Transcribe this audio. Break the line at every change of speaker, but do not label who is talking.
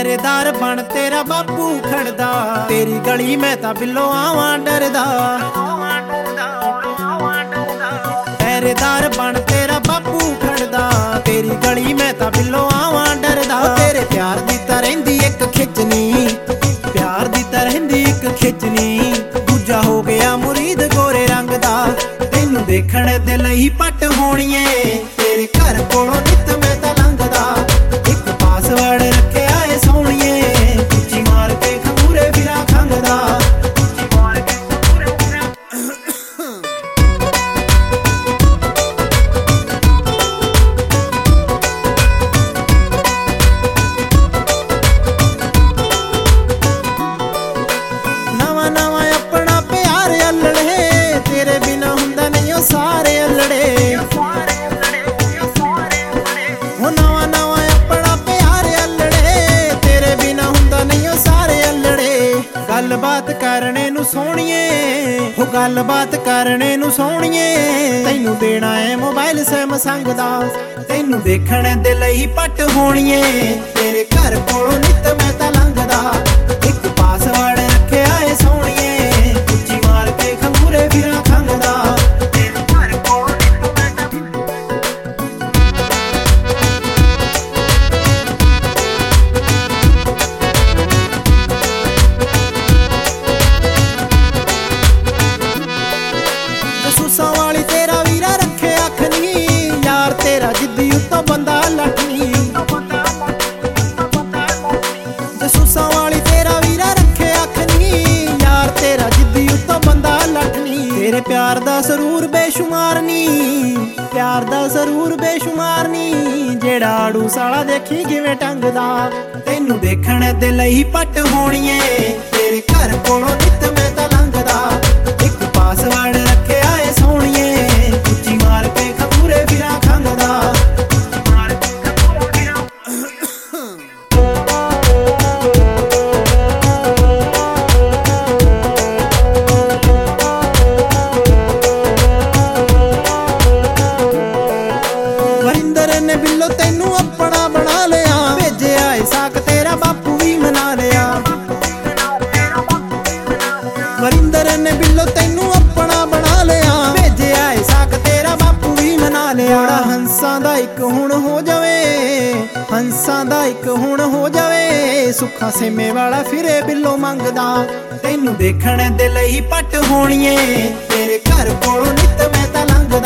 ਪਹਿਰੇਦਾਰ ਬਣ ਤੇਰਾ ਬਾਪੂ ਖੜਦਾ, ਤੇਰੀ ਗਲੀ ਮੈਂ ਤਾਂ ਬਿੱਲੋ ਆਵਾਂ ਡਰਦਾ। ਪਹਿਰੇਦਾਰ ਬਣ ਤੇਰਾ ਬਾਪੂ ਖੜਦਾ, ਤੇਰੀ ਗਲੀ ਮੈਂ ਤਾਂ ਬਿੱਲੋ ਆਵਾਂ ਡਰਦਾ। ਤੇਰੇ ਪਿਆਰ ਦੀ ਤਾਂ ਰਹਿੰਦੀ ਇੱਕ ਖਿੱਚਣੀ, ਪਿਆਰ ਦੀ ਤਾਂ ਰਹਿੰਦੀ ਇੱਕ ਖਿੱਚਣੀ। ਦੂਜਾ ਹੋ ਗਿਆ ਮੁਰੀਦ ਗੋਰੇ ਰੰਗ ਦਾ, ਤੈਨੂੰ ਦੇਖਣ ਦੇ ਲਈ ਪੱਟ ਹੋਣੀਏ। ਤੇਰੇ ਘਰ ਕੋਲੋਂ ਨਿੱਤ ਮੈਂ ਤਾਂ ਲੰਘਦਾ, ਇੱਕ ਪਾਸਵਰਡ ਰੱਖਿਆ ਏ ਸੋਹਣੀਏ। ਉੱਚੀ ਮਾਰ ਕੇ ਖੰਗੂਰੇ ਫਿਰਾਂ ਖੰਗਦਾ, ਉੱਚੀ ਮਾਰ ਕੇ ਖੰਗੂਰੇ ਫਿਰਾਂ। ਨਵਾਂ ਨਵਾਂ ਆਪਣਾ ਪਿਆਰ ਅਲੜੇ, ਤੇਰੇ ਬਿਨਾ ਹੁੰਦਾ ਨਹੀਂ ਉਹ ਸਾਰੇ ਅਲੜੇ। ਉਹ ਨਵਾਂ ਨਵਾਂ ਆਪਣਾ ਪਿਆਰ ਅਲੜੇ, ਤੇਰੇ ਬਿਨਾ ਹੁੰਦਾ ਨਹੀਂ ਉਹ ਸਾਰੇ ਅਲੜੇ। ਗੱਲਬਾਤ ਕਰਨੇ ਨੂੰ ਸੋਹਣੀਏ, ਉਹ ਗੱਲਬਾਤ ਕਰਨੇ ਨੂੰ ਸੋਹਣੀਏ। ਤੈਨੂੰ ਦੇਣਾ ਏ ਮੋਬਾਈਲ ਸੈਮਸੰਗ ਦਾ, ਤੈਨੂੰ ਦੇਖਣ ਦੇ ਲਈ ਪੱਟ ਹੋਣੀਏ। ਤੇਰੇ ਘਰ ਕੋਲੋਂ ਨਿੱਤ ਮੈਂ ਤਾਂ ਲੰਘਦਾ, ਇੱਕ ਪਾਸਵਰਡ ਰੱਖਿਆ ਏ ਸੋਹਣੀਏ। ਉੱਚੀ ਮਾਰ ਕੇ ਖੰਗੂਰੇ ਫਿਰਾਂ ਖੰਗਦਾ, ਤੇਰੇ ਘਰ ਕੋਲੋਂ ਨਿੱਤ ਮੈਂ ਤਾਂ। ਜਸੂਸਾਂ ਵਾਲੀ ਤੇਰਾ ਵੀਰਾ ਰੱਖੇ ਅੱਖ ਨੀ, ਯਾਰ ਤੇਰਾ ਜਿੱਦੀ ਉੱਤੋਂ ਬੰਦਾ ਲੱਠਣੀ। ਜਸੂਸਾਂ ਵਾਲੀ ਤੇਰਾ ਵੀਰਾ ਰੱਖੇ ਅੱਖ ਨੀ, ਯਾਰ ਤੇਰਾ ਜਿੱਦੀ ਉੱਤੋਂ ਬੰਦਾ ਲੱਠਣੀ। ਤੇਰੇ ਪਿਆਰ ਦਾ ਸਰੂਰ ਬੇਸ਼ੁਮਾਰ ਨੀ, ਪਿਆਰ ਦਾ ਸਰੂਰ ਬੇਸ਼ੁਮਾਰ ਨੀ। ਜਿਹੜਾ ਆੜੂ ਸਾਲਾ ਦੇਖੀ ਕਿਵੇਂ ਟੰਗਦਾ, ਤੈਨੂੰ ਦੇਖਣ ਦੇ ਲਈ ਪੱਟ ਹੋਣੀਏ। ਤੇਰੇ ਘਰ ਕੋਲੋਂ ਨਿੱਤ ਮੈਂ ਤਾਂ ਲੰਘਦਾ, ਇੱਕ ਪਾਸਵਰਡ ਰੱਖਿਆ ਏ ਸੋਹਣੀਏ। ਉੱਚੀ ਮਾਰ ਕੇ ਖੰਗੂਰੇ ਫਿਰਾਂ ਖੰਗਦਾ, ਮਾਰ ਕੇ ਖੰਗੂਰੇ ਫਿਰਾਂ। ਵਰਿੰਦਰ ਨੇ ਬਿੱਲੋ ਤੈਨੂੰ ਆਪਣਾ ਬਣਾ ਲਿਆ, ਭੇਜਿਆ ਏ ਸਾਕ ਤੇਰਾ ਬਾਪੂ ਵੀ ਮਨਾ ਲਿਆ। ਵਰਿੰਦਰ ਨੇ ਬਿੱਲੋ ਤੈਨੂੰ ਆਪਣਾ ਬਣਾ ਲਿਆ, ਭੇਜਿਆ ਏ ਸਾਕ ਤੇਰਾ ਬਾਪੂ ਵੀ ਮਨਾ ਲਿਆ। ਹੰਸਾਂ ਦਾ ਇੱਕ ਹੁਣ ਹੋ ਜਾਵੇ, ਹੰਸਾਂ ਦਾ ਇੱਕ ਹੁਣ ਹੋ ਜਾਵੇ। ਸੁੱਖਾ ਸੇਮੇ ਵਾਲਾ ਫਿਰੇ ਬਿੱਲੋ ਮੰਗਦਾ, ਤੈਨੂੰ ਦੇਖਣ ਦੇ ਲਈ ਪੱਟ ਹੋਣੀਏ। ਤੇਰੇ ਘਰ ਕੋਲੋਂ ਨਿੱਤ ਮੈਂ ਤਾਂ ਲੰਘਦਾ।